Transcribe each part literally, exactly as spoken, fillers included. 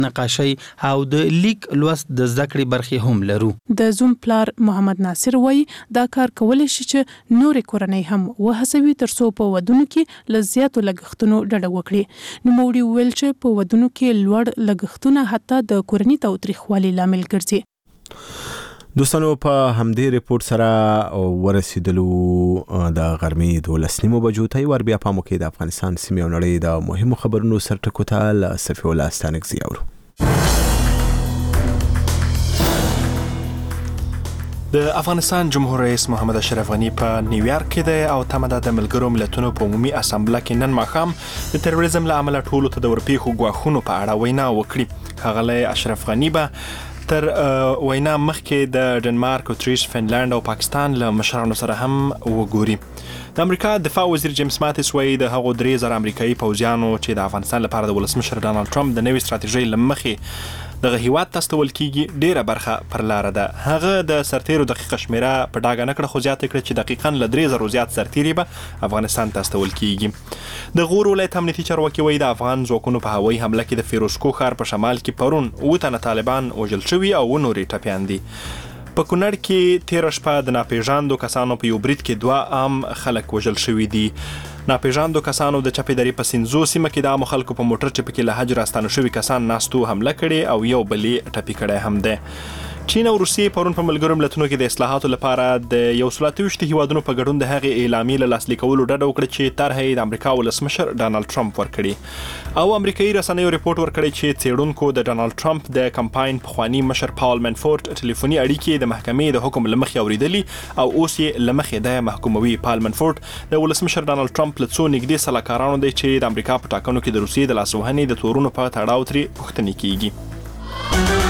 نقاشي او د لیک لوست د زده کړې برخې هم لرو. د زوم پلار محمد ناصر وایي دا کار کولای شي چې نورې کورنۍ هم وهڅوي ترڅو په ودونو کې له زیاتو لګښتونو ډډه وکړي. نوموړي وویل چې په ودونو کې لوړ لګښتونه حتی د کورنۍ تاوتریخوالي لامل ګرځي. دوستانو په همدې ریپورت سره ورسېدلو د غرمې دولس نیمو بجو ته ور بیا په موکې د افغانستان سیمې او نړۍ د مهمو خبرونو سرټکو ته له صفي الله ستانکزي اورو. د افغانستان جمهور رئیس محمد اشرف غنی په نیویارک کې دی او تمه ده د ملګرو ملتونو په عمومي اسامبله کې نن ماښام د تروریزم له امله ټولو ته د ورپېښو ګواښونو په اړه وینا وکړي. ښاغلی اشرف غنی به تر وینا مخکې د ډنمارک، اتریش، فنلند او پاکستان له مشرانو سره هم وګوري. د امریکا دفاع وزیر جیمز ماتیس وایي د هغو درې زره امریکایي پوځیانو چې د افغانستان لپاره د ولسمشر ډانلډ ټرمپ د نوې ستراتیژۍ له مخې دغه هیواد ته استول کیږي ډیره برخه پر لاره ده. هغه د سرتیرو دقیقه شمیره په ډاګه نه کړه، خو زیاته کړه چې دقیقاً له درې زره زیات سرتیري به افغانستان ته استول کیږي. د غور ولایت امنیتي چارواکي وایي د افغان ځواکونو په هوایي حمله کې د فیروزکوه ښار په شمال کې پرون اووه تنه طالبان وژل شوي او اووه نورې ټپیان دي. په کونړ کې تېره شپه د ناپېژاندو کسانو په یو برید کې دوه عام خلک وژل شوي دي. ناپېژاندو کسانو د چپې درې په سینځو سیمه کې د عامو خلکو په موټر چې پکې له حج راستانه شوي کسان ناستو حمله کړې او یو بل یې ټپي کړی هم دی. چین او روسیې پرون په ملګرو ملتونو کې د اصلاحاتو لپاره د یو سل اته ویشت هیوادونو په ګډون د هغې اعلامیې له لاسلیک کولو ډډه وکړه چې طرحه یې د امریکا ولسمشر ډانلډ ټرمپ ورکړي. او امریکایي رسنیو ریپورټ ورکړی چې څېړونکو د ډانلډ ټرمپ د کمپاین پخواني مشر پاول منفورټ ټلیفوني اړیکې د محکمې د حکم له مخې اورېدلي او اوس یې له مخې د محکوموي. پاول منفورټ د ولسمشر ډانلډ ټرمپ له څو نږدې سلاکارانو دی چې د امریکا په ټاکنو کې د روسیې د لاسوهنې د تورونو په تړاو ترې پوښتنې کیږي.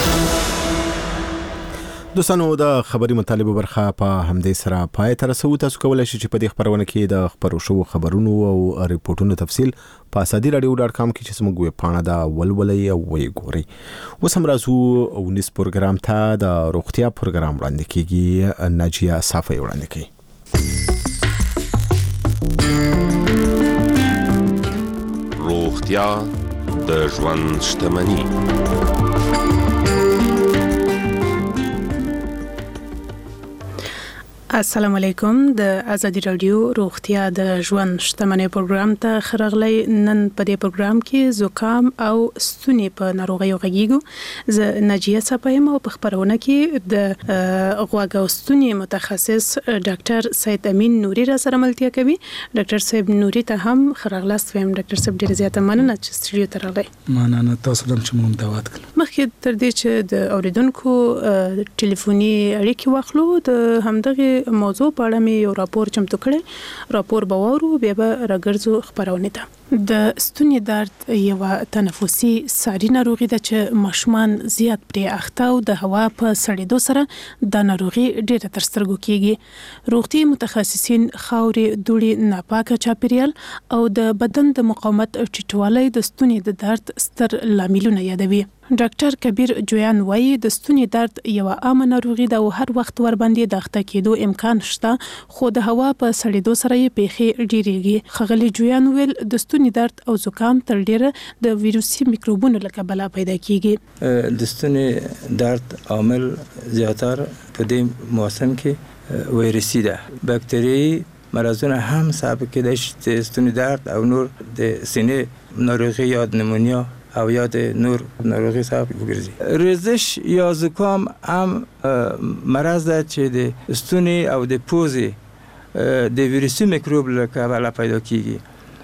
دوستانو د خبري مطالبه برخه په همدې سره پای ته رسو. تاسو کولای شئ چې په دې خبرونه کې د خبرو شو خبرونو او ریپورتونو تفصیل په اسادي رادیو ډاټ کام کې چې موږ ویب پاڼه دا ولولئ او وګورئ. اوس هم راځو ونیس پروګرام ته د روغتیا پروګرام وړاندې کیږي. ناجیه صافی وړاندې کوي. روغتیا د ژوند شتمني. السلام علیکم. د ازادي رادیو روغتیا د ژوند شتمنۍ پروګرام ته خرغلی. نن په دې پروګرام کې زکام او ستوني په ناروغیو غږیږو. زه ناجیه صاحب او په خبرونه کې د غوږ او ستوني متخصص ډاکټر سید امین نوري را سره ملتیا کوي. ډاکټر سید نوري ته هم خرغلاست ویم. ډاکټر سید ډیره زیاته مننه چې سټډیو ته راغلی. مننه تاسو هم چې مونږ دعوت کړل. مخکې تر دې چې د اوریدونکو ټلیفوني اړیکې واخلو، د همدغه موضوع په اړه مې یو راپور چمتو کړی. راپور به وورو بیا به راګرځو خبرونه ته. د ستوني درد یو تنفسي ساري ناروغي ده چې ماشومان زیات پرې اخته او د هوا په سړېدو سره د ناروغي ډېره تر سترګو کېږي. روغتي متخصصین خاورې، دوړې، ناپاکه چاپیریال او د بدن د مقاومت ټیټوالی د ستوني د درد ستر لاملونه یادوي. ډاکټر کبیر جویان وایي د ستوني درد یو عامه ناروغي ده او هر وخت ور باندې د اخته کېدو امکان شته، خو د هوا په سړېدو سره یې پیښې ډېریږي. ښاغلي جویان ویل د ستوني درد او زکام تر ډیره د ویروسي میکروبونو له کبله پیدا کیږي. د ستوني درد عامل زیاتر په دې موسم کې ویروسي ده. باکتریایي مرضونه هم سبب کېدای شي چې ستوني درد او نور د سینې ناروغي یا نمونیا او یا د نور ناروغي سبب وګرځي. ریزش یا زکام هم مرض ده چې د ستوني او د پوزې د ویروسي میکروب له کبله پیدا کیږي،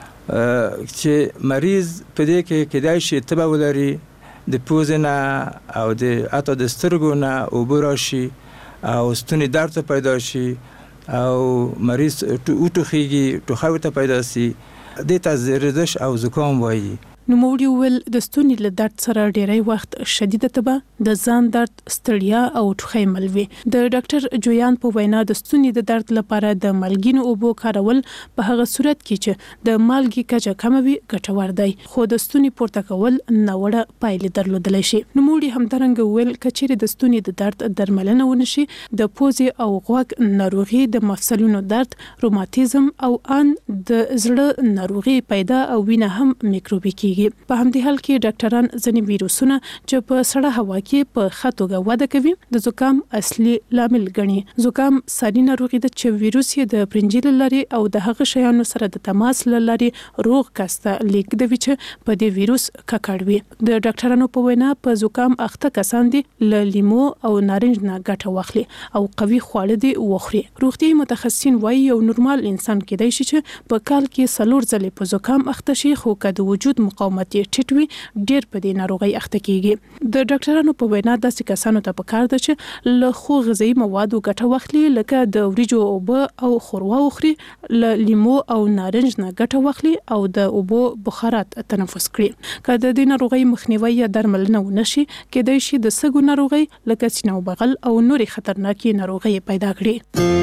چې مریض په دې کې کېدای شي تبه ولري، د پوزې نه او د حتی د سترګو نه اوبه راشي او ستوني درد پیدا شي او مریض وټوخیږي، ټوخی ورته پیدا سي. دې ته ریزش او زکام وایي. نوموړي وویل د ستوني له درد سره ډیری وخت شدیده تبه، د ځان درد، ستړیا او ټوخی مل وي. د ډاکټر جویان په وینا د ستوني د درد لپاره د مالګینو اوبو کارول په هغه صورت کې چې د مالګې کچه کمه وي ګټور دی، خو د ستوني پورته کول ناوړه پایلې درلودلی شي. نوموړي همدارنګه ویل کچېرې د ستوني د درد درملنه ونشي، د پوزې او غوږ ناروغي، د مفصلونو درد، روماتیزم او ان د زړه ناروغي پیدا او وینه هم میکروبي کیږي. کیږي. په همدې حال کې ډاکټران ځینې ویروسونه چې په سړه هوا کې په خطوګه وده کوي د زکام اصلي لامل ګڼي. زکام ساري ناروغي ده چې ویروس یې د پرنجل لري او د هغه شیانو سره د تماس لري روغ کسته لیک د وچ په دې ویروس ککړوي. د ډاکټرانو په وینا په زکام اخته کسان دي له لیمو او نارنج نه ګټه واخلي او قوي خواړه دي وخوري. روغتي متخصصین وایي یو نورمال انسان کېدای شي چې په کال کې څلور ځلې په زکام اخته شي خو که د وجود مقاومت یې ټیټ وي ډېر په دې ناروغي اخته کیږي. د ډاکټرانو په وینا داسې کسانو ته پکار ده چې له خو غذایی موادو ګټه واخلي لکه د وریجو اوبه او خوروا وخوري، له لیمو او نارنج نه ګټه واخلي او د اوبو بخارات تنفس کړي. که د دې ناروغي مخنیوي یا درملنه ونشي کېدای شي د سږو ناروغي لکه سینه او بغل او نورې خطرناکې ناروغۍ پیدا کړي.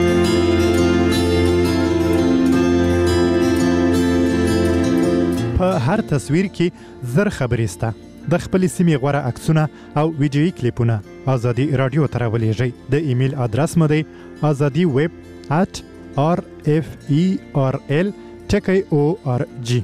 په هر تصویر کې زر خبرې سته. د خپل سیمې غوړه عکسونه او ویډیويي کلیپونه ازادي رادیو ته راولېږئ. د ایمیل ادرس مو دی azadi web at r f e r l ټکی او ار جی.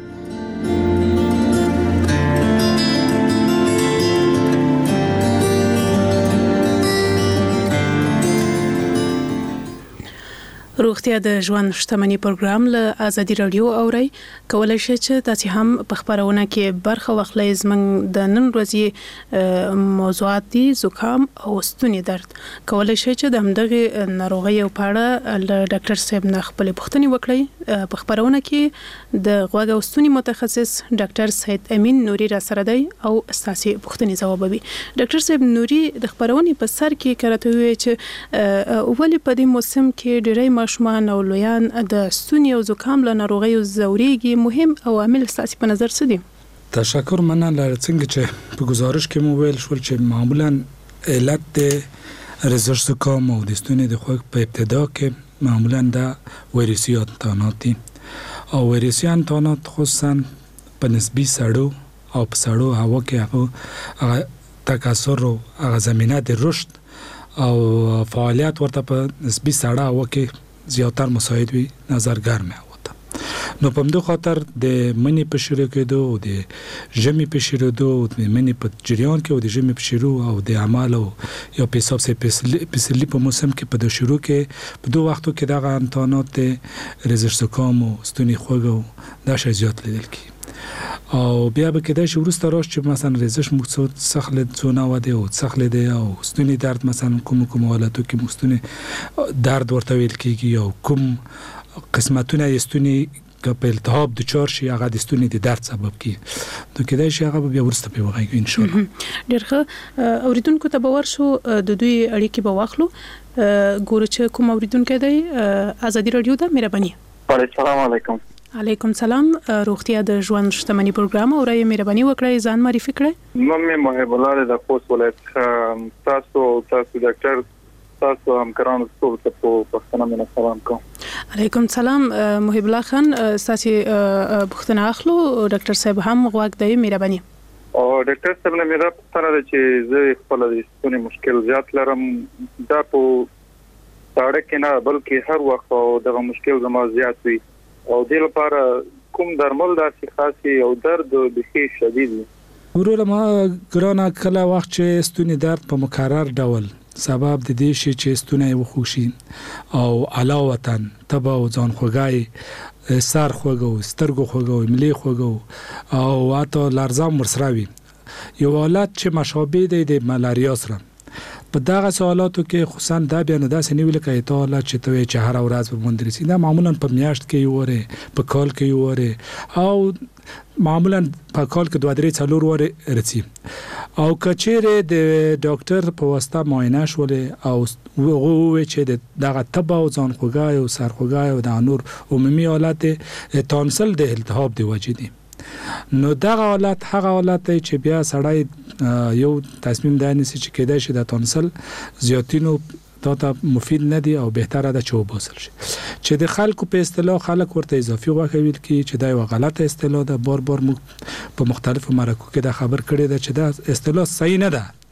روغتیا د ژوند شتمنۍ پروګرام له ازادي رادیو اوري. کولای شئ چې تاسو هم په خبرونه کې برخه واخلئ. زموږ د نن ورځې موضوعات دي زکام او ستوني درد. کولای شئ چې د همدغه ناروغیو په اړه له ډاکټر صاحب نه خپل پوښتنې وکړئ. په خبرونه کې د غوږ او ستوني متخصص ډاکټر سید امین نوري را سره دی او تاسو پوښتنې ځوابوي. ډاکټر صاحب نوري د خبرونې په سر کې کراته وی چې ولې په دې موسم کې ډېری ماشومان او لویان د ستوني او زکام له ناروغیو ځوريږي. مهم عوامل ستاسو په نظر څه دي؟ تشکر. مننه. څنګه چې په گزارش کې مو ویل شول چې معمولا علت د رزش زکام او د ستوني د خوږ په ابتدا کې معمولا د ویروسي انتانات دي او ویروسي انتانات خصوصا په نسبی سړو او په سړو هوا کې هغه تکثر او هغه زمینه د رشد او فعالیت ورته په نسبی سړه هوا کې زیاتر مساعد وي نظر ګرمه وته. نو په دې خاطر د منی په شروع کېدو او د ژمي په شروع کېدو او د منی په جریان کې او د ژمي په شروع او د اعمال او یا په حساب سره پسلی په موسم کې په د شروع کې په دوه وختو کې دغه انتانات رزش زکام او ستوني خوږ دا شی زیات لیدل کی او بیا به کېدای شي وروسته راشي چې مثلا رزش مقصود سخل څونه وده او سخل دی او ستوني درد مثلا کوم کوم حالاتو کې ستوني درد ورته ویل کېږي او کوم قسمتونه یې ستوني که په التهاب د چار شي هغه د ستوني د درد سبب کیږي. نو کېدای شي هغه بیا ورسته په وغږی ان شاء الله. ډېر ښه. اوریدونکو ته به ورشو د دوی اړیکې به واخلو. ګورو چې کوم اوریدونکو دی ازادي رادیو ته مهرباني. السلام علیکم. علیکم سلام. روغتیا د ژوند شتمنۍ پروګرام او راي مهرباني وکړئ ځان معرفي کړئ. نوم مې محب الله د خوست ولایت. تاسو تاسو ډاکټر تاسو همکارانو ټول ته په پښتنه مې سلام کوم. علیکم سلام. محب الله خان تاسو پښتنه اخلو. ډاکټر صاحب هم غواګ دی مهرباني. او ډاکټر صاحب نه مې را پوښتنه ده چې زه خپل د ستوني مشکل زیات لرم. دا په ساړه کې نه بلکې هر وخت او دغه مشکل زما زیات وي او دې لپاره کوم درمل داسې خاصي او درد بخي شدید وي. ورور ما ګرانه کله وخت چې ستوني درد په مکرر ډول سبب د دې شي چې ستوني وخوشي او علاوه تبه او ځان خوږای سر خوږو سترګو خوږو ملي خوږو او حتی لرزه مرسراوي یو حالت چې مشابه دی د ملاریا سره. په دغه سوالاتو کې خصوصا دا بیا نه داسې نیول کې ته حالت چې ته چې هر ورځ په مندرسي دا معمولا په میاشت کې یو وره په کال کې یو وره او معمولا په کال کې دوه درې څلور وره رسي او کچېره د ډاکټر په واسطه معاینه شولې او وغه چې دغه تبه او ځان خوږای او سر خوږای او د نور عمومي حالت تانسل د التهاب دی وجدي. نو دغه حالت هغه حالت چې بیا سړی یو تصمیم دی نسی چې کېدای شي د تانسل زیاتینو تا ته مفید نه دی او بهتره ده چې وباسل شي چې د خلکو په اصطلاح خلک ورته اضافي غوښه ویل کی چې دا یو غلطه اصطلاح ده. بار بار په مختلفو مرکو کې دا خبر کړی ده چې دا اصطلاح صحیح نه ده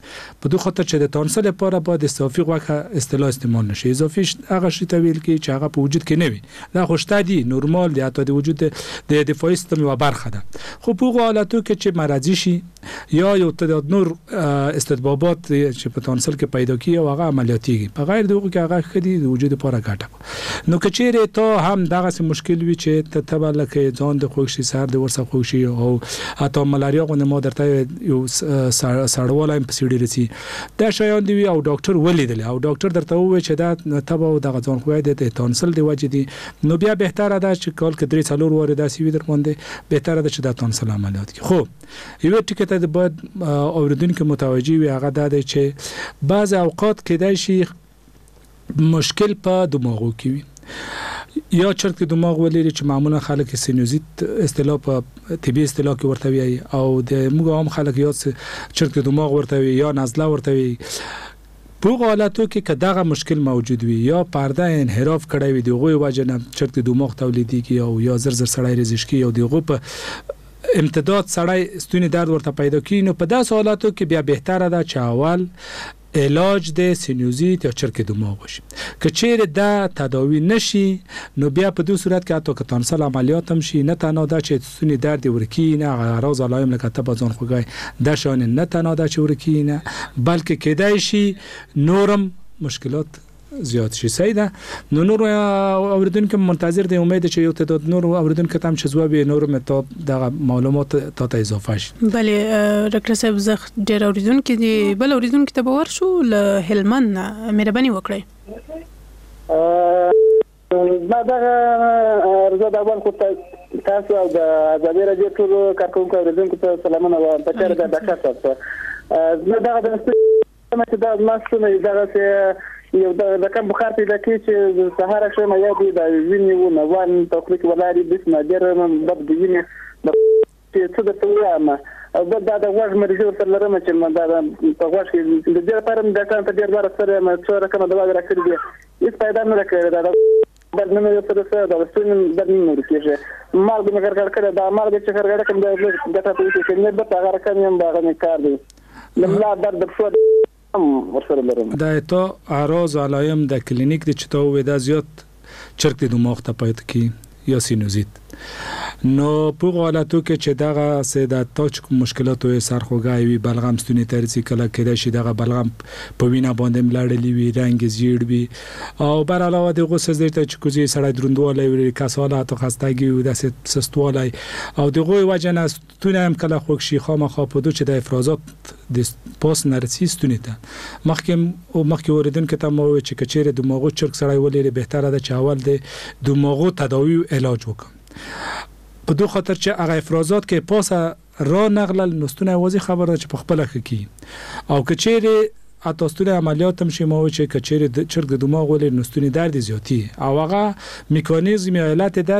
په دوه خاطر چې د تانسل لپاره باید اضافي غوښه اصطلاح استعمال نشي. اضافي هغه شی ته ویل کی چې هغه په وجود کې نه وي، دا خوشته دي نورمال دي، حتی د وجود د دفاعي سیستم یو برخه ده. خو په هغه حالاتو کې چې مرضی شي یا یو تعداد نور استطبابات چې په تانسل کې پیدا کیږي او هغه عملیاتي په غیر دغه کې هغه خدي د وجود لپاره ګټه. نو کچېره ته هم دغه مشکل وي چې ته تبه لکه ځان د خوښ شي سر د ورسه خوښ شي او حتی ملاریا غو نه درته یو سړواله په سیډي رسي دا شایان دی او ډاکټر ولیدل او ډاکټر درته وویل چې دا تبه او دغه ځان خوای د تانسل دی وجه دي، نو بیا بهتره ده چې کال کې درې څلور واره داسې وي در باندې بهتره ده چې د تانسل عملیات کی. خو یو ټکی ته باید اوریدونکو متوجي وي، هغه د چې بعض اوقات کې د مشکل په دماغو کې وي یا چرت دماغ ولري چې معمولا خلک سینوزیت اصطلاح په طبي اصطلاح کې ورته وي او د موږ هم خلک یاد چرت دماغ ورته وي یا نزله ورته وي. په حالاتو کې که دغه مشکل موجود وي یا پرده انحراف کړی وي دغه وجه نه چرت دماغ تولیدي کی او یا زر زر سړی رزش کی او دغه په امتداد سړی ستوني درد ورته پیدا کی، نو په داسې حالاتو کې بیا بهتره ده چې اول علاج د سینوزیت یا چرک دماغ وشي. که چیرې دا تداوی نشي نو بیا په دوه صورت کې حتی که تانسل عملیات هم شي، نه تنها دا چې ستوني درد ورکی نه اعراض علایم لکه تبه ځان خوږی دا شان نه تنها دا چې ورکی نه بلکې کېدای شي نورم مشکلات زیات شي. سیده نو نور اوریدونکو منتظر دی، امید چې یو تعداد نور اوریدونکو تام چې زواب نور متاب دغه معلومات تا ته اضافه شي. بله ډاکټر صاحب زه ډیر اوریدونکو دی بل اوریدونکو ته باور شو له هلمند مهرباني وکړئ. ما دغه ارزو د اول خو تاسو او د ازادي راډیو ټول کارکونکو اوریدونکو ته سلامونه وایم. په چیرې د ډاکټر صاحب زه دغه د مستمع د ماسونه دغه یو د کم بخار پیدا کی چې سهار شوم یا دی د وینې و نه وان توکل کې ولاري د نادر د وینې چې څه د توامه او د د غوږ مریض سره لرم چې من دا په غوږ کې د دې لپاره د کان ته ډیر بار سره ما څو رقم دوا راکړي دي هیڅ پیدا نه راکړي دا د نن یو سره سره د ستون د نن ورکیږي مال د مګر کړ کړه دا مال د چخر غړ کوم د ګټه ته چې نه به هغه رقم هم دا غني کار دی لملا درد شو دا ته اعراض علایم د کلینیک د چتاو ودا زیات چرک د دماغ ته پات کی یا سینوزیت. نو په حالاتو کې چې دغه ساده تاچ مشکلات او سرخوږی وي بلغم ستونی ترسي کله کېدای شي دغه بلغم په وینا باندې ملاړلی وي رنگ زیړ وي او بر علاوه د غوسه زیرته چې کوزي سړی دروندواله وي کساله او خستګي او د سستواله او دغه وجه نه ستونه هم کله خوښ شي خامخا په دوه چې د افرازات د پاس نرسي ستونی ته مخکې او مخکې اوریدونکو ته مو چې کچېره دماغو چرک سړی ولې بهتره ده چې اول د دماغو تداوی او علاج وکړي. په دوه خاطر چې هغه افرازات کې پاسه را نقل نستونه وازی خبر ده چې په خپل کې او کچېره اتاستونه عملیات هم شي مو چې کچېره د چرګ د دماغ ولې نستونه درد زیاتی او هغه میکانیزم علت ده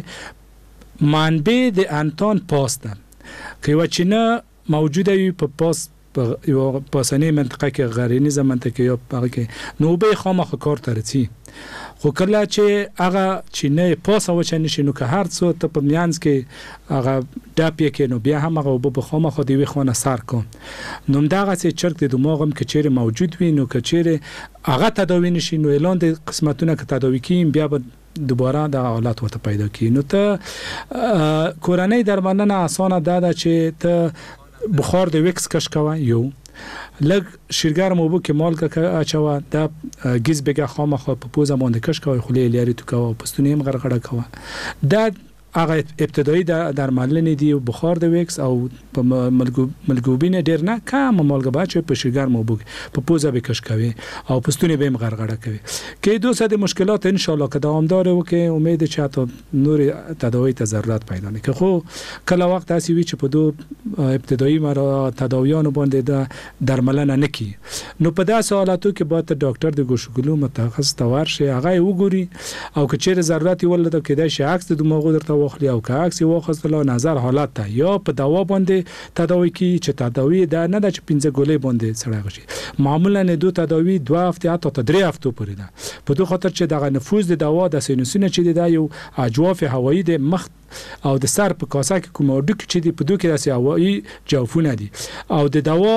چې منبع د انتان پاس ده که وچنه موجوده وي په پاس په یو پاسنی منطقه کې غرینیزه منطقه یا په کې نو به خامخ کار ترسي. خو کله چې هغه چې نه پاسه وچنه شي نو که هر څو ته په میانس کې هغه ډاپی کې نو بیا هم هغه په خامخ دی وی خونه سر کوم نو دغه چې چرګ د دماغ هم کې چیرې موجود وي نو که چیرې هغه تداوی نشي نو اعلان د قسمتونه که تداوی کیم بیا به دوباره د حالات ورته پیدا کی. نو ته کورنۍ درملنه اسانه ده چې ته بخار د وکس کش کوه یو لګ شیرګر مو بو کې مالګه اچوا دا گیز بګه خامخه په پوزه باندې کش کوي خلې لري تو کوه پستونه هم غرغړه کوه دا هغه ابتدایي درملنه دی بخار د وکس او په ملګوبینه ډیر نه کم مالګه باچ په شیرګر مو بو په پوزه به کش کوي او پستونه به هم غرغړه کوي کې دوه ساده مشکلات ان شاء الله که دوامدار وکي امید چې ته نور تداوی ته ضرورت پیدا نه که خو کله وخت اسی وی چې په دوه ابتدایي مرا تداویانو باندې د درملنه نکي نو په داسې حالاتو کې باید ډاکټر د ګوشګلو متخصص تور شي هغه وګوري او که چیرې ضرورت ولته کېدای شي عکس د دماغ درته واخلي او که عکس واخستلو نظر حالت ته یا په دوا باندې تداوی کی چې تداوی ده نه د پنځه ګولې باندې سړی غشي معمولا نه دوه تداوی دوه هفته حتی درې هفته پورې ده په دوه خاطر چې دغه نفوذ د دوا د سینوسینه چې دی یو اجواف هوایی د مخ او د سر په کاسه کې کوم ډک چې دی په دوه کې داسې هوایی جوفونه دي او د دوا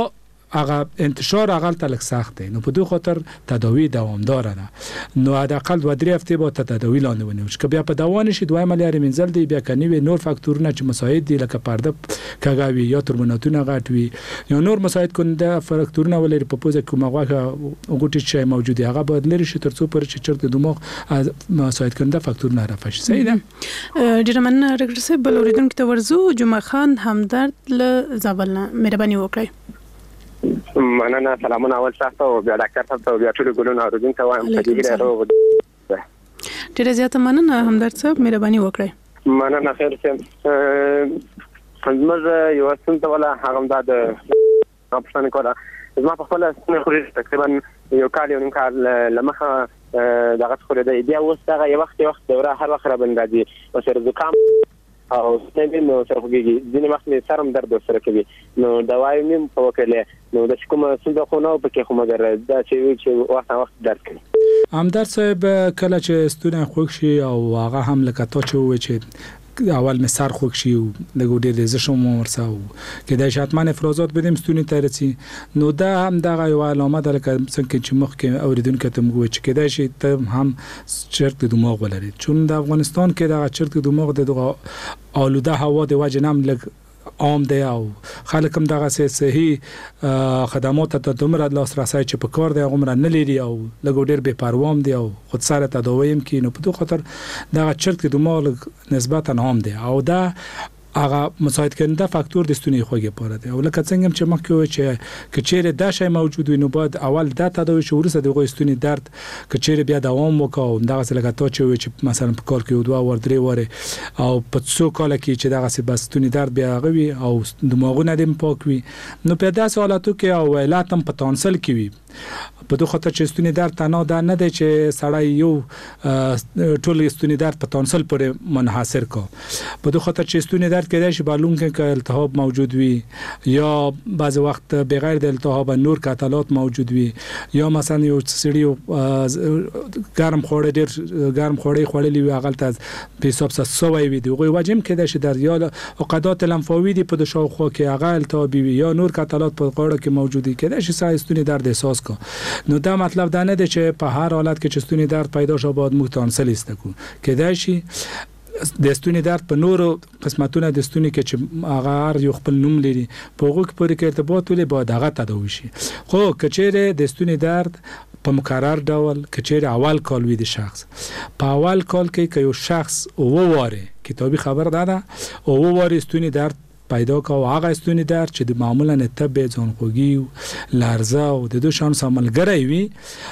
هغه انتشار هغه تلک سخت دی. نو په دوه خاطر تداوی دوامدار ده. نو حداقل دوه درې هفته با تداوی لاندې ونیول که بیا په دوام نشي دوه عملیات منزل دی بیا کني نور فاکتورونه چې مساعد دي لکه پرده کاغاوي یا ترمیناتونه غټ وي یا نور مساعد کنده فاکتورونه ولري په پوزه کوم هغه غوټي چې موجودي هغه باید لري شي ترڅو پر چې چرته دماغ مساعد کنده فاکتورونه رافش. صحیح ده. ډیر مننه ډاکټر صاحب. بل اوریدونکو ته ورزو جمعه خان همدرد له زابلنا مهرباني وکړئ. مننه. سلامونه اول تاسو او بیا ډاکټر صاحب ته بیا ټول ګلونه اوریدونکو ته وایم په دې ډیره ډیره زیاته مننه همدرد صاحب مهرباني وکړئ. مننه. خیر څه زموږ یو څنګه ولا هغه د اپشن کوله زما په خپل سن خوري تقریبا یو کال یو نیم کال لمخه دغه خوري د بیا اوس دغه یو وخت وخت دوره هر وخت را بندادي او سر زکام او ستنې نو سره خوږي ځینې وخت مې سرم درد سره کوي نو دوايي مې په وکړه نو د کومه څه خو نو پکې خو مګر دا چې چې وخت وخت درد کوي. همدرد صاحب کله چې ستونه خوښ شي او هغه هم لکه تا چې و چې اول می سر خوک شي او د ګوډې د زشم ورساو کې د شاتمان افرازات بدیم ستونی ترسي نو دا هم دغه یو علامه ده لکه څنګه چې مخ کې اوریدونکو ته موږ چې کېدای شي ته هم چرت دماغ ولري چون د افغانستان کې دغه چرت دماغ د دغه آلوده هوا د وجه نام لګ عام دی او خلک هم دغه صحي خدمات ته دومره لاسرسي چې په کار دی عمر نه لري او لګو ډیر بے پروام دی او خود سره تداویم کې نو په دوه خاطر دغه چرت دماغ نسبتا عام دی او دا هغه مساعد کنده فاکتور د ستوني خوږه پاره دی او لکه څنګه چې مخکې چې کچېره دا شی موجود وي نو بعد اول دا تداوی شو ورسره د غوښتنې درد کچېره بیا دوام وکاو دا څه لکه تا چې مثلا په کار کې دوه ور درې وره او په څو کال کې چې دغه څه بس ستوني درد بیا غوي او دماغونه دم پاک وي نو په داسې حالاتو کې او علت هم په تونسل کې وي په دوه خاطر چې ستوني درد تنها دا نه دی چې سړی یو ټول ستوني درد په تونسل پورې منحصر کو په دوه خاطر چې ستوني درد کېدای شي بالون کې التهاب موجود وي یا بعض وخت بغیر د التهاب نور کاتالات موجود وي یا مثلا یو سړی ګرم خوړې ډېر ګرم خوړې خوړلې وي هغه ته په حساب سره سوي وي دغه وجم کېدای شي در یا عقدات لمفاوي دي په شاوخوا کې هغه التهاب وي یا نور کاتالات په غوړه کې موجود دي کېدای شي سړی ستوني درد احساس کو نو دا مطلب دا نه دی چې په هر حالت کې چې ستوني درد پیدا شوه باید موږ تونسل استکو کېدای شي د ستوني درد په نورو قسمتونو د ستوني کې چې هغه هر یو خپل نوم لري په هغه کې پورې کې ارتباط ولې باید هغه تداوي شي خو کچېره د ستوني درد په مکرر ډول کچېره اول کال وي د شخص په اول کال کې یو شخص وواره کتابي خبر داده او وواره ستوني درد پیدا کا او هغه ستوني درد چې د معمولا تب ځانخوږي لرزه او د دوه شان سملګری وي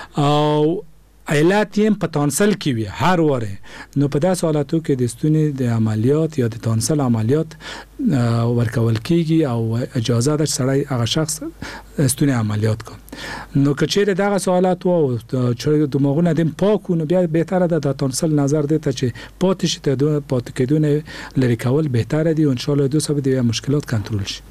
او علت یې په تونسل کې وي هر وره نو په داسې حالاتو کې د ستوني د عملیات یا د تونسل عملیات ورکول کیږي او اجازه ده سړی هغه شخص ستوني عملیات کوي نو کچېره دغه سوالات وو چې دماغونه دیم پاکونه بیا بهتره ده د تونسل نظر ده چې پاتې شي ته دوه پاتې کېدونه لري کول بهتره دي او ان شاء الله دوه سبب د مشکلات کنټرول شي.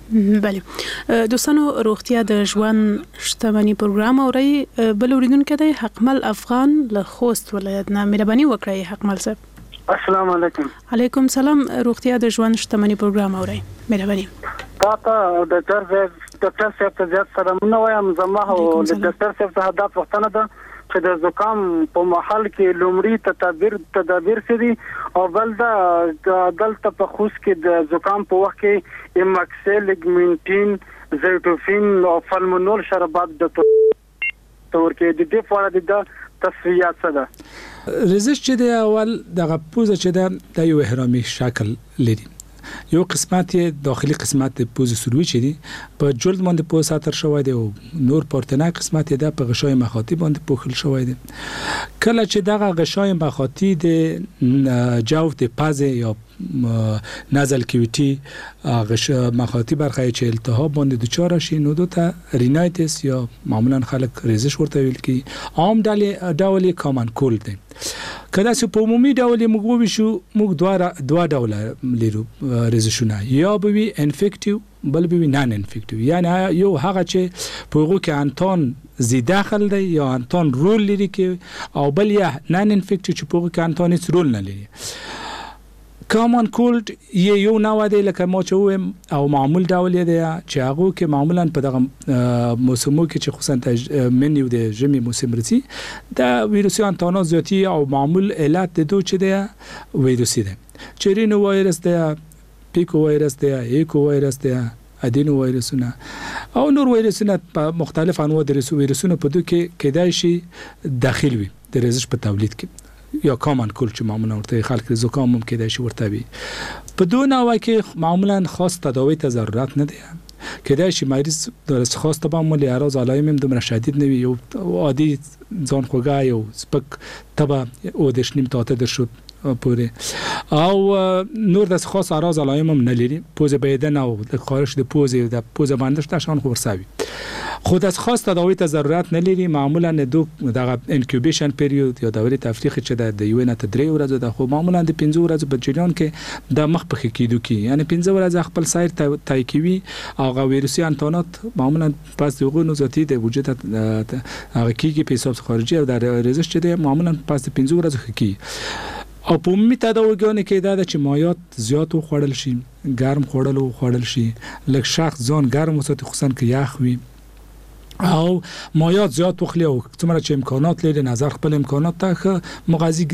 بله دوستانو روغتیا د ژوند شتمنۍ پروګرام اوري بل اوریدونکو ته حقمل افغان له خوست ولایت نه مهرباني وکړئ حقمل صاحب. السلام علیکم. علیکم سلام. روغتیا د ژوند شتمنۍ پروګرام اوري مهرباني. تاسو د ډاکټر ډاکټر صاحب ته زیات سلامونه وایم زما او د ډاکټر صاحب ته دا پوښتنه ده چې د زکام په محل کې لومړی تدابیر تدابیر سړي او بل دا دلته په خوست کې د زکام په وخت کې ایماکسیلیګمنټین زیټوفین او فالمونول شربات د تور کې د دې فعالیت د تصفیات څه ده رزش چې د اول دغه پوزه چې د د یو احرامي شکل لري یو قسمت داخلي قسمت پوزه سروي چې دي په جلد باندې پوزه ساتر شوی دی او نور پورتنه قسمت د په غشای مخاطی باندې پوښل شوی دی کله چې دغه غشای مخاطی د جوف د پزه یا نازل کیویټي غش مخاطی برخه چې التهاب باندې د چاره شي نو دوته رینایتس یا معمولا خلک ریزش ورته ویل کی عام ډول ډول کامن کول دی کله چې په عمومي ډول موږ وشو موږ دوه دوه ډول لرو ریزشونه یا به وي انفیکټیو بل به وي نان انفیکټیو یعنی یو هغه چې په هغه کې انتون زی داخل دی یا انتون رول لري کې او بل یا نان انفیکټیو چې په هغه کې انتون هیڅ رول نه لري کامن کولډ یو نوع دی لکه ما چې وایم او معمول ډول دی چې هغه کې معمولا په دغه موسمو کې چې خصوصا من یو د ژمي موسم راځي د ویروسي انتانات زیاتی او معمول علت د دوه چې دی ویروسي دی چې رینو وایرس دی پیکو وایرس دی ایکو وایرس دی ادینو وایرسونه او نور وایرسونه په مختلف انواع د ویروسونو په دوه کې کېدای شي داخل وي د رزش په تولید کې یا کامن کول چې معمولا ورته خلک زکام ممکن دی شي ورته وي په دوه نوع کې معمولا خاص تداوی ته ضرورت نه دی کېدای شي مریض د خاص ته معمولی اعراض علایم هم دومره شدید نه وي یو عادي ځان خوږه یو سپک تبه او د شنیم تاته در شد پورې او نور د خاص اعراض علایم هم نه لري پوزه بدن او د خارش د پوزه د پوزه باندې تشان خورساوي خود از خاص تداوی ته ضرورت نه لري معمولا د دغه انکیوبیشن پیریود یا دوره تفریخ چې د یو نه تر درې ورځې د خو معمولا د پنځه ورځې په جریان کې د مخ په کېدو کې یعنی پنځه ورځې خپل سایر تای کوي او غو ویروسي انتانات معمولا پس دغه نوزاتی د وجود هغه کېږي په حساب خارجي او د رزش چې د معمولا پس د پنځه ورځې کې او په عمومي تداویګانو کې دا د چې مایات زیات خوړل شي ګرم خوړل او خوړل شي لکه شخص ځان ګرم وساتي خصوصا کې یخ وي او مایات زیات وخلی او څومره چې امکانات لري نظر خپل امکانات ته مغازی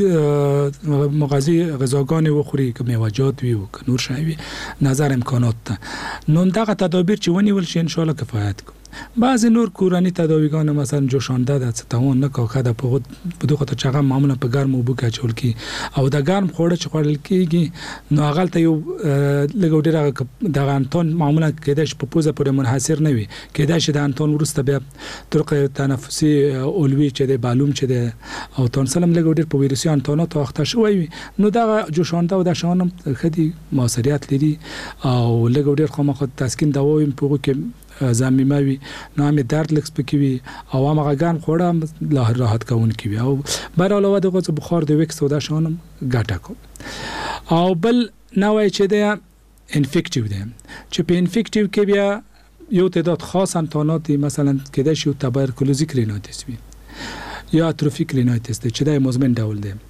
مغازی غذاګانې وخوري که میوه‌جات وي او که نور شی وي نظر امکانات ته نو دغه تدابیر چې ونیول شي ان شاء الله کفایت کوي بعضی نور کورانی تداویگان مثلا جوشانده ده ستوان نه کاخه ده په په دغه ته چغه معمولا په ګرم وبو کې چول کی او د ګرم خوړه چې خوړل کیږي نو هغه ته یو لګو ډیره د انتون معمولا کېدای شي په پوزه پورې منحصر نه وي کېدای شي د انتون ورسته بیا طرق تنفسي اولوي چې د بالوم چې د او تونسلم لګو ډیر په ویروسي انتونات واخته شوی نو د جوشانده او د شانم خدي موثریت لري او لګو ډیر خامخ تسکین دواویم په کې زميموي نو هم درد لکس پکوي او هغه ګان خوړه له راحت کون کی او بر علاوه دغه بخار د وکس او د شانم ګټه کو او بل نوای چې د انفیکټیو دی چې په انفیکټیو کې بیا یو تعداد خاص انتانات مثلا کېدای شي تبرکلوزیک رینایتس وي یا اتروفیک رینایتس چې د مزمن ډول دی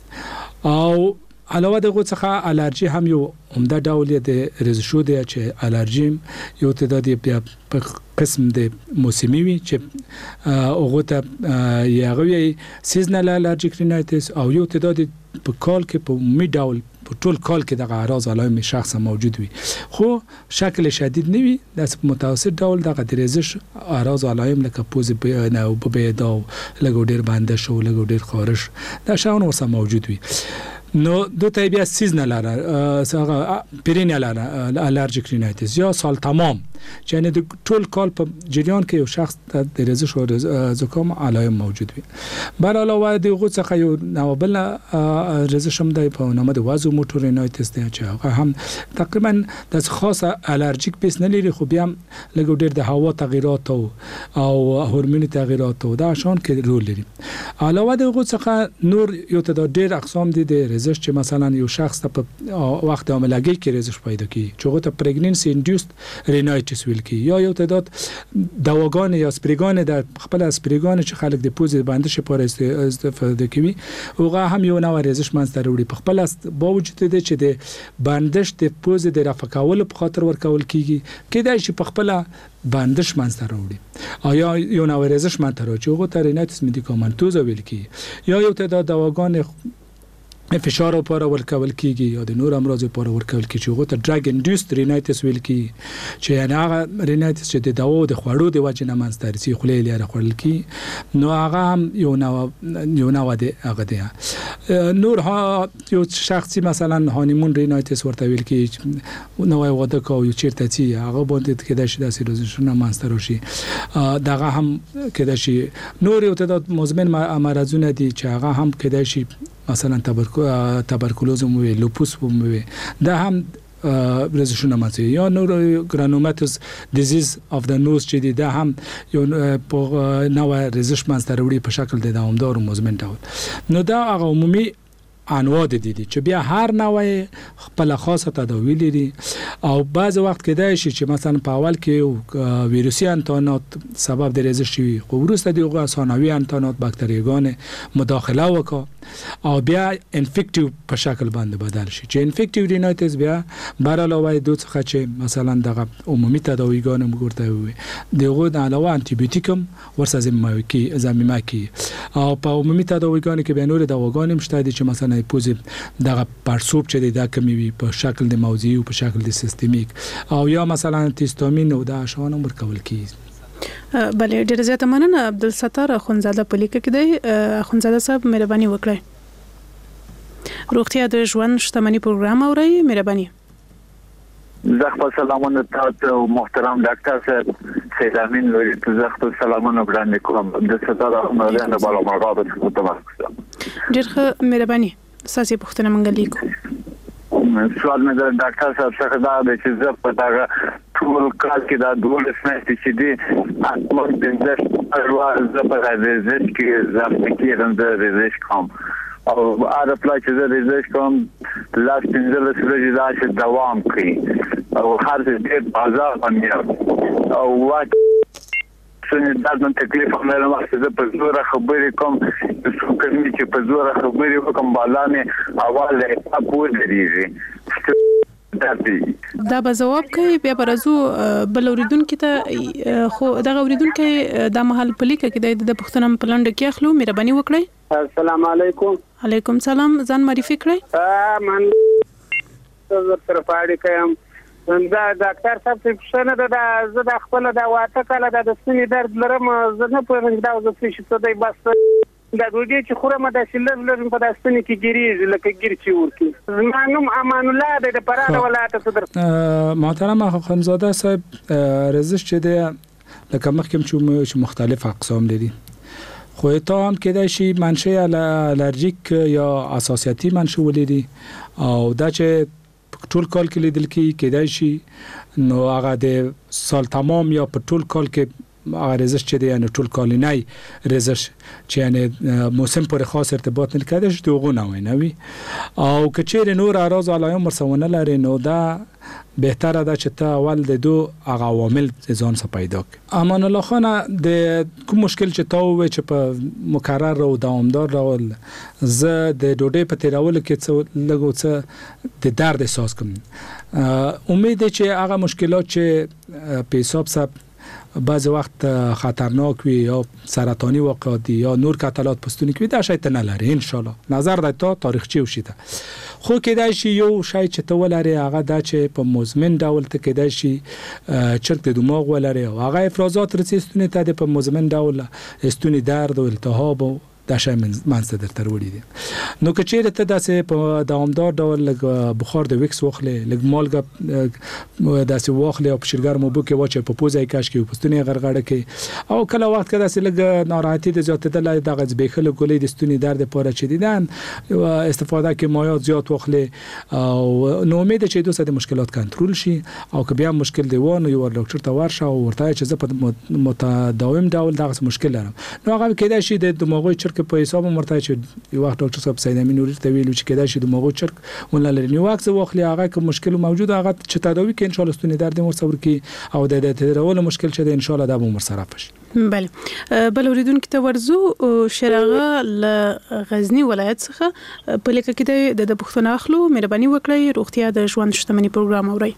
او علاوه دغه څخه الرجی هم یو عمده ډول د رزشو دی چې الرجی یو تعداد بیا په قسم د موسمي وي چې هغه ته یغوي سیزنل الرجیک رینایتس او یو تعداد په کال کې په می ډول په ټول کال کې د اعراض علایم شخص موجود وي خو شکل شدید نه وي د متوسط ډول د رزش اعراض علایم لکه پوز نه او په بيدا لګو ډیر باندې شو لګو ډیر خارش دا شاون ورسره موجود وي نو دوته بیا سیزنل هغه پرینیال الرجیک رینایتس یا سال تمام چې نه د ټول کال په جریان کې یو شخص د رزش او زکام علایم موجود وي بل علاوه دغه څخه یو نو بل رزش هم د په نامه د وازو موټور رینایتس دی چې هغه هم تقریبا د خاصه الرجیک پیس نه لري خو بیا لګو ډیر د هوا تغیرات او هورموني تغیرات او دا شان کې رول لري علاوه دغه څخه نور یو تعداد ډیر اقسام دي د رزش چې مثلا یو شخص په وخت حاملګي کې رزش پیدا کی چې هغه ته پرګننسي انډیوسډ رینایتس ویل کی یا یو تعداد دواګان یا سپریګان د خپل سپریګان چې خلک د پوزې باندې شپاره استفاده کوي هغه هم یو نوع رزش منځ ته وروړي په خپل باوجود د چې د باندش د پوزې د رافقاول په خاطر ورکول کیږي کېدای شي په خپل باندش منځ ته وروړي آیا یو نوع رزش منځ ته راځي هغه ته رینایتس میډیکامنتوز ویل کی یا یو تعداد دواګان فشار لپاره ورکول کیږي یا د نور امراض لپاره ورکول کیږي چې هغه ته ډرګ انډیوسډ رینایتس ویل کی چې یعنی هغه رینایتس چې د دوا د خوړو د وجې نه منځ ته راځي خولې لري خوړل کی نو هغه هم یو نو یو نو د هغه دی نور ها یو شخصي مثلا هانیمون رینایتس ورته ویل کی نو واده کو یو چیرته چی هغه باندې کېدای شي د سیروزشن منځ ته راشي دغه هم کېدای شي نور یو تعداد مزمن مرزونه دي چې هغه هم کېدای شي مثلا تبرکلوز مو لوپوس مو دا هم رزشونه ماته یا نور گرانوماتوس دیزیز اف د نوز چې دی دا هم یو په نوع رزش منځ ته وروړي په شکل د دوامدار مزمن ډول نو دا هغه عمومي انواع دي دي چې بیا هر نوع خپل خاصه تداوی لري او بعض وخت کېدای شي چې مثلا په اول کې ویروسي انتانات سبب د ریزش شي خو وروسته دغه ثانوي انتانات باکتریاګان مداخله وکړي او بیا انفیکټیو په شکل باندې بدل شي چې انفیکټیو رینایتس بیا بر علاوه د څه چې مثلا دغه عمومي تداویګان موږ وي دغه د علاوه انټي بیوټیکم ورسره زموږ کې زموږ کې او په عمومي تداویګان کې به نور دواګان هم شته چې مثلا پوزې دغه پړسوب چې د کمی وي په شکل د موضعي او په شکل د سیستمیک او یا مثلا تیستامین او د شان عمر کول کیږي. بله ډیره زیاته مننه عبدالستار اخونزاده په لیکه کې دی. اخونزاده صاحب مهرباني وکړئ. روغتیا د ژوند شتمنۍ پروګرام اورئ. مهرباني. زه خپل سلامونه تاسو محترم ډاکټر صاحب سید امین لوري زه خپل سلامونه وړاندې کوم د ستاره عمرانه بالا مرغاب څخه تمام. ډیر ښه مهرباني. ساسي پښتنه منګل لیکو. سوال مې د ډاکټر صاحب څخه دا دی چې زه په دا ټول کال کې دا ډول سمستر چې دی اته د اروا زه په ریزش کې زه کېدم د ریزش کوم او اره پلای چې زه ریزش کوم لاس پنځه ورځې دا چې دوام کوي او هر څه د بازار باندې او وخت څنګه دا د تکلیف هم نه واسه زه په زوره خبرې کوم څو کلمې چې په زوره خبرې وکم بالا مې اواله په پوهه لري دا به جواب کوي بیا برازو بل اوریدونکو ته خو دغه اوریدونکو د محل پلیکه کې د پښتنم پلانډ کې اخلو. مهرباني وکړئ. السلام علیکم. علیکم سلام. ځان معرفي کړئ. من زه تر پاړې کوم. دا ډاکټر صاحب څه نه دا زه د خپل د واټه کله د ستوني درد لرم زه نه پوهیږم دا زه څه څه دی بس دا دوی چې خورم د شلل لرم په داستاني کې ګریز لکه ګیر چې ورکی زمانوم امان الله د پراده ولایت صدر. محترم اخونزاده صاحب ریزش چې دی لکه مخکې چې مختلف اقسام لري خو ته هم کېدای شي منشأ الرژیک یا اساسیتي منشأ ولري او دا چې ټول کال کې لیدل کېدای شي نو هغه د سال تمام یا په ټول کال کې هغه ریزش چې دی یعنی ټول کالینای ریزش چې یعنی موسم پر خاص ارتباط نه کېدای شي دغه نه نه وي او کچېر نور اراز علایم مرسونه لري نو دا بهتره ده چې ته اول د دو هغه عوامل ځان څخه پیدا کړې. امان الله خان د کوم مشکل چې تا و چې په مکرر او دوامدار ډول زه د ډوډۍ په تیرولو کې څه لګو څه د درد احساس کوم. امید چې هغه مشکلات چې په حساب سب بعض وخت خطرناک وي یا سرطانی واقعات دي یا نور کتلات پستونی کوي دا شاید نه لري ان شاء الله نظر د تا تاریخچه وشیده خو کېدای شي یو شای چې ته ولري هغه دا چې په مزمن ډول ته کېدای شي چرک د دماغ ولري او هغه افرازات رسېستونی ته په مزمن ډول استونی درد او التهاب او دا شای منځته درته وړي دي نو که چیرې ته داسې په دوامدار ډول لږ بخار د ویکس واخلې لږ مالګه داسې واخلې او په شیرګرم اوبو کې واچوې په پوزه یې کش کړي او پوستونه یې غرغړه کړي او کله وخت کې داسې لږ ناراحتي د زیاتېدلی دغه زبېښلو ګولۍ د ستوني درد لپاره چې دیدن استفاده کې مایات زیات واخلې او نو امید چې دوی سره مشکلات کنټرول شي او که بیا مشکل دی وانه یو ډاکټر ته ورشه او ورته چې زه په متداوم ډول دغه مشکل لرم نو هغه کېدای شي د دماغي چرک په حساب مرته چې یو وخت ډاکټر صاحب سید امین نوري ته ویلو چې کېدای شي د دماغو چرک ولله لري نو واکس واخلي هغه کوم مشکل موجود هغه چې تداوی کې ان شاء الله ستوني درد مو صبر کی او د تداول مشکل چې ان شاء الله دا به مر سره پش. بله بل اوریدونکو ته ورزو شرغه ل غزنی ولایت څخه په لیکه کې د پښتون اخلو مهرباني وکړئ. روغتیا د ژوند شتمنۍ پروګرام اورئ.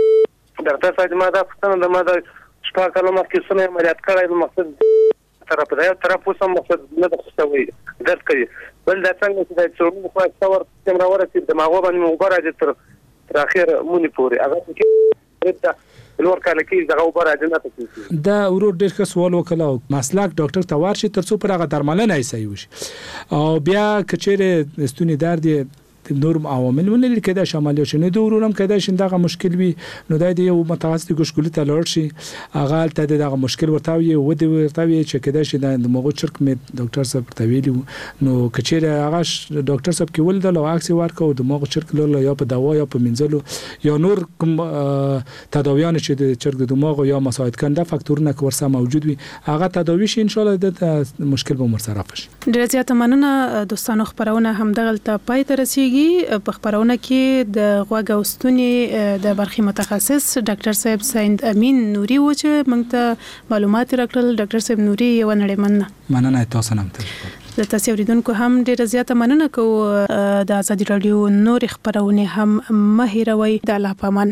ډاکټر صاحب ما دا پښتنه د ما د شپږ کلو مخکې سونه عملیات کړای نو مقصد طرف دا طرف وسم مقصد نه د خوستوي درد کوي بل دا څنګه چې د څورو خو څور څنګه ورته د ماغو باندې مغبره دي تر تر اخر مونږ پوري هغه کې دا لور کله کې دغه وبره دي نه تاسو دا ورور ډېر ښه سوال وکړو مسلک ډاکټر ته ورشي ترڅو پر هغه درملنه یې صحیح وشي او بیا کچېره ستوني درد نور عوامل ولې کېدای شمالي شنه د ورونم کېدای شي دغه مشکل وي نو د یو متخصص ګوشګولي ته لاړ شي هغه ته دغه مشکل ورته وي و د ورته وي چې کېدای شي د مغو چرک مې ډاکټر صاحب ته ویلو نو کچېره هغه ډاکټر صاحب کې ول د لواکسي ورکو د مغو چرک له یا په دوا یا په منځلو یا نور کوم تداویان چې د چرک د دماغ یا مساعد کنده فاکتورونه ورسره موجود وي هغه تداوی شي ان شاء الله د مشکل به مرسته شي. ډېر زیاته مننه دوستانو خبرونه هم دغلته پای ته رسیږي په خبرونه کې د غوږ او ستوني د برخي متخصص ډاکټر صاحب سیند امین نوري و چې موږ ته معلومات راکړل. ډاکټر صاحب نوري یو نړۍ مننه مننه تاسو نام ته د تاسو اوریدونکو هم ډېر زیاته مننه کوو د ازادي رادیو نور خبرونه هم مه هیروئ. د الله پامان.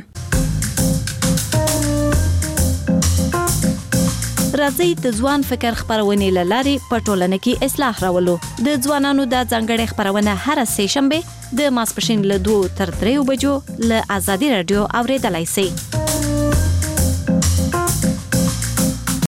راځي د ځوان فکر خبرونه لاري په ټولنه کې اصلاح راولو. د ځوانانو د ځانګړي خبرونه هر سه شنبه د ماسپښین له دوه تر درې بجو له ازادي رادیو اوریدلای شئ.